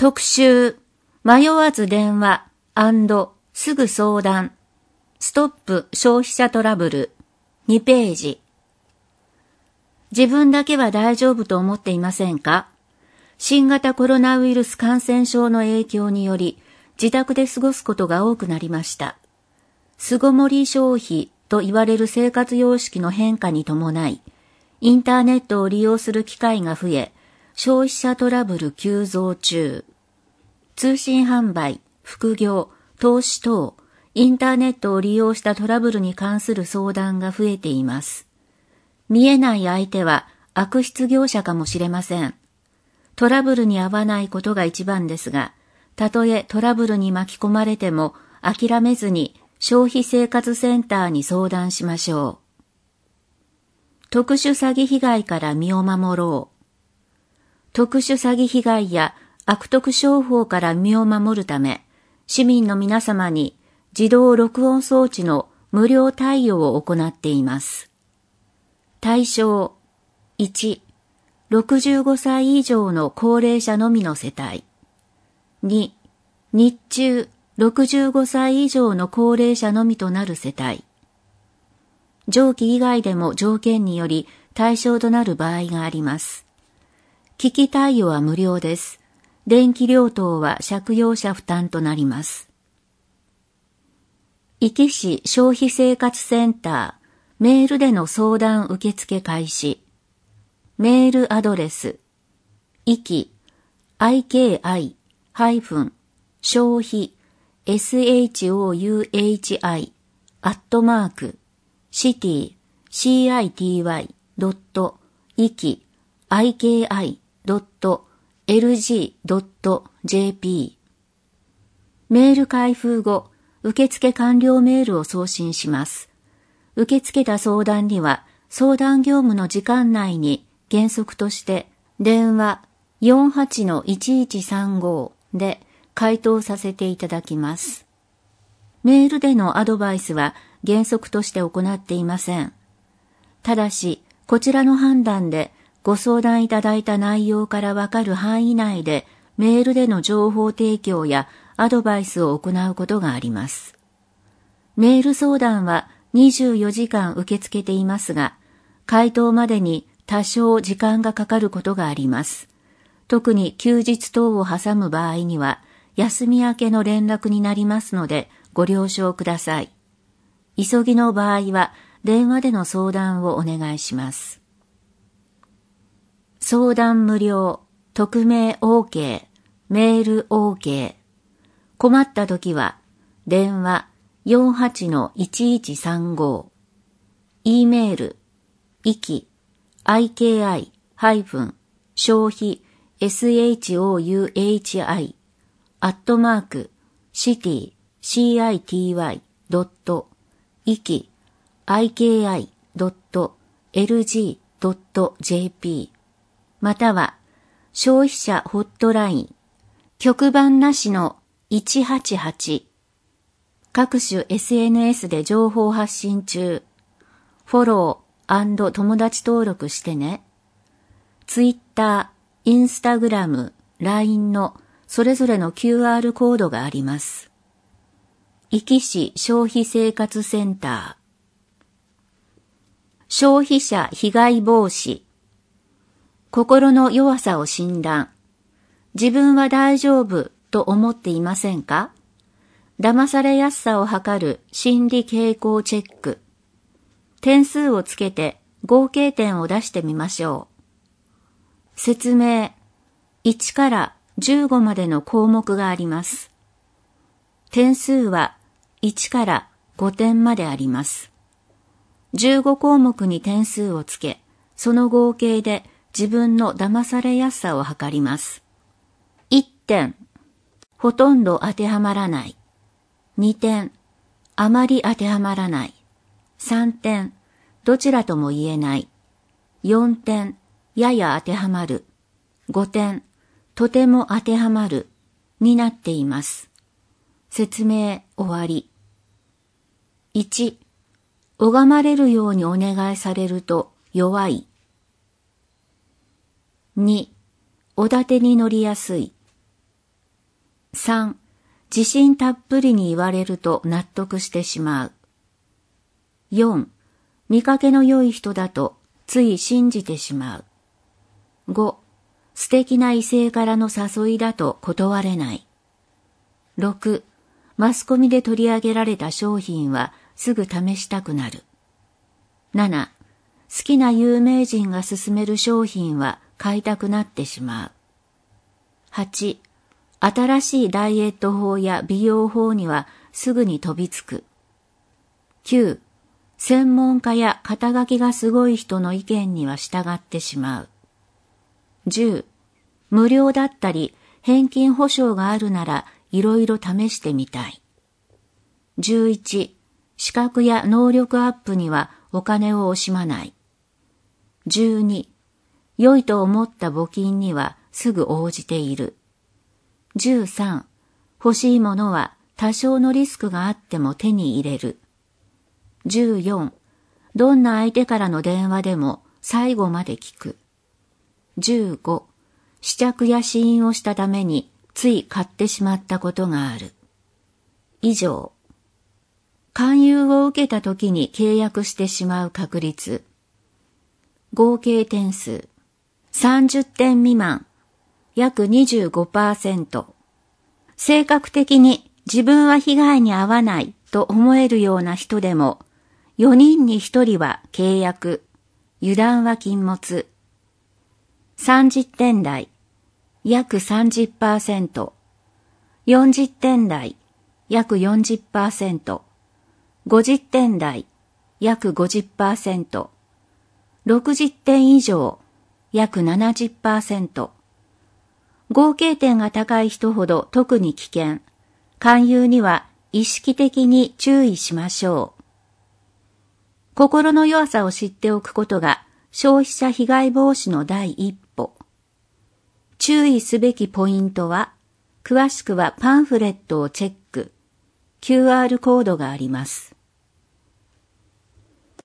特集、迷わず電話&すぐ相談、ストップ消費者トラブル、2ページ。自分だけは大丈夫と思っていませんか？新型コロナウイルス感染症の影響により、自宅で過ごすことが多くなりました。巣ごもり消費と言われる生活様式の変化に伴い、インターネットを利用する機会が増え、消費者トラブル急増中。通信販売、副業、投資等、インターネットを利用したトラブルに関する相談が増えています。見えない相手は悪質業者かもしれません。トラブルに遭わないことが一番ですが、たとえトラブルに巻き込まれても諦めずに消費生活センターに相談しましょう。特殊詐欺被害から身を守ろう。特殊詐欺被害や悪徳商法から身を守るため、市民の皆様に自動録音装置の無料貸与を行っています。対象1、65歳以上の高齢者のみの世帯。2、日中65歳以上の高齢者のみとなる世帯。上記以外でも条件により対象となる場合があります。機器貸与は無料です。電気料等は借用者負担となります。壱岐市消費生活センター、メールでの相談受付開始。メールアドレス、壱岐、IKI-消費、city.city.city.IKI.lg.jp メール開封後、受付完了メールを送信します。受け付けた相談には、相談業務の時間内に原則として電話 48-1135 で回答させていただきます。メールでのアドバイスは原則として行っていません。ただし、こちらの判断でご相談いただいた内容からわかる範囲内でメールでの情報提供やアドバイスを行うことがあります。メール相談は24時間受け付けていますが、回答までに多少時間がかかることがあります。特に休日等を挟む場合には、休み明けの連絡になりますのでご了承ください。急ぎの場合は電話での相談をお願いします。相談無料、匿名 OK、メール OK。困ったときは電話 48-1135、E メール、壱岐、IKI- 消費、SHOUHI、city.city.IKI.lg.jp または消費者ホットライン局番なしの188各種 SNS で情報発信中フォロー&友達登録してね。Twitter、Instagram、LINE のそれぞれの QR コードがあります。壱岐市消費生活センター。消費者被害防止。心の弱さを診断。自分は大丈夫と思っていませんか？騙されやすさを測る心理傾向チェック。点数をつけて合計点を出してみましょう。説明。1から15までの項目があります。点数は1から5点まであります。15項目に点数をつけ、その合計で自分の騙されやすさを測ります。1点、ほとんど当てはまらない。2点、あまり当てはまらない。3点、どちらとも言えない。4点、やや当てはまる。5点、とても当てはまる。になっています。説明終わり。1、拝まれるようにお願いされると弱い。2、おだてに乗りやすい。 3、自信たっぷりに言われると納得してしまう。4、見かけの良い人だとつい信じてしまう。5、素敵な異性からの誘いだと断れない。6、マスコミで取り上げられた商品はすぐ試したくなる。7、好きな有名人が勧める商品は買いたくなってしまう。8、新しいダイエット法や美容法にはすぐに飛びつく。9、専門家や肩書きがすごい人の意見には従ってしまう。10、無料だったり返金保証があるならいろいろ試してみたい。11、資格や能力アップにはお金を惜しまない。12、良いと思った募金にはすぐ応じている。13、欲しいものは多少のリスクがあっても手に入れる。14、どんな相手からの電話でも最後まで聞く。15、試着や試飲をしたためについ買ってしまったことがある。以上。勧誘を受けた時に契約してしまう確率。合計点数。30点未満。約 25%。性格的に自分は被害に遭わないと思えるような人でも、4人に1人は契約。油断は禁物。30点台。約 30%。40点台。約 40%。50点台。約 50%。60点以上。約 70%。合計点が高い人ほど特に危険。勧誘には意識的に注意しましょう。心の弱さを知っておくことが消費者被害防止の第一歩。注意すべきポイントは、詳しくはパンフレットをチェック。QR コードがあります。